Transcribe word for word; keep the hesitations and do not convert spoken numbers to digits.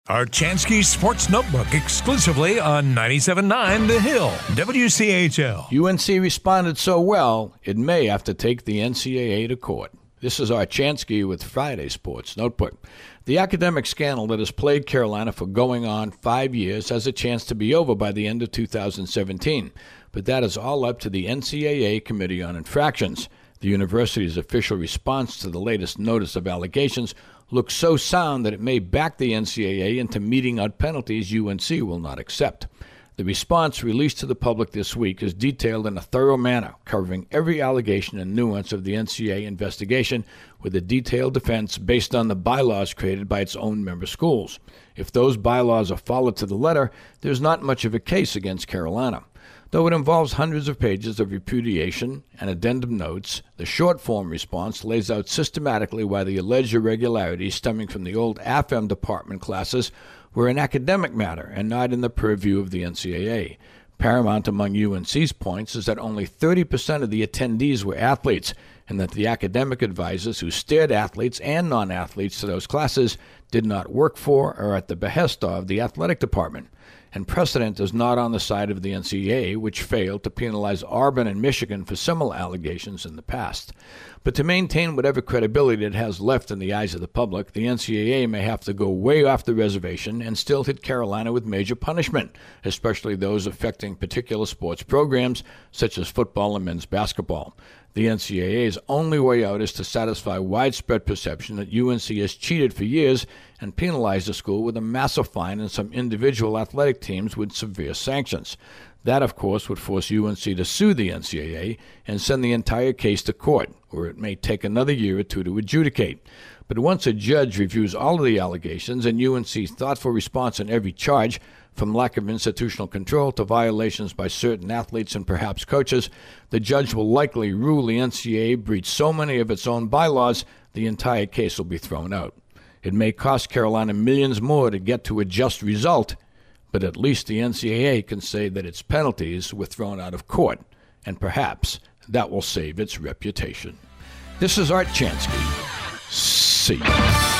Art Chansky Sports Notebook exclusively on ninety-seven point nine The Hill, W C H L. U N C responded so well, it may have to take the N C double A to court. This is Art Chansky with Friday Sports Notebook. The academic scandal that has plagued Carolina for going on five years has a chance to be over by the end of two thousand seventeen. But that is all up to the N C double A Committee on Infractions. The university's official response to the latest notice of allegations looks so sound that it may back the N C double A into meting out penalties U N C will not accept. The response released to the public this week is detailed in a thorough manner, covering every allegation and nuance of the N C double A investigation with a detailed defense based on the bylaws created by its own member schools. If those bylaws are followed to the letter, there's not much of a case against Carolina. Though it involves hundreds of pages of repudiation and addendum notes, the short-form response lays out systematically why the alleged irregularities stemming from the old A F M department classes were an academic matter and not in the purview of the N C double A. Paramount among U N C's points is that only thirty percent of the attendees were athletes, and that the academic advisors who steered athletes and non-athletes to those classes did not work for or at the behest of the athletic department. And precedent is not on the side of the N C double A, which failed to penalize Auburn and Michigan for similar allegations in the past. But to maintain whatever credibility it has left in the eyes of the public, the N C double A may have to go way off the reservation and still hit Carolina with major punishment, especially those affecting particular sports programs, such as football and men's basketball. The N C double A's only way out is to satisfy widespread perception that U N C has cheated for years and penalize the school with a massive fine and some individual athletic teams with severe sanctions. That, of course, would force U N C to sue the N C double A and send the entire case to court, where it may take another year or two to adjudicate. But once a judge reviews all of the allegations and U N C's thoughtful response on every charge, from lack of institutional control to violations by certain athletes and perhaps coaches, the judge will likely rule the N C double A breached so many of its own bylaws, the entire case will be thrown out. It may cost Carolina millions more to get to a just result, but at least the N C double A can say that its penalties were thrown out of court, and perhaps that will save its reputation. This is Art Chansky. See you.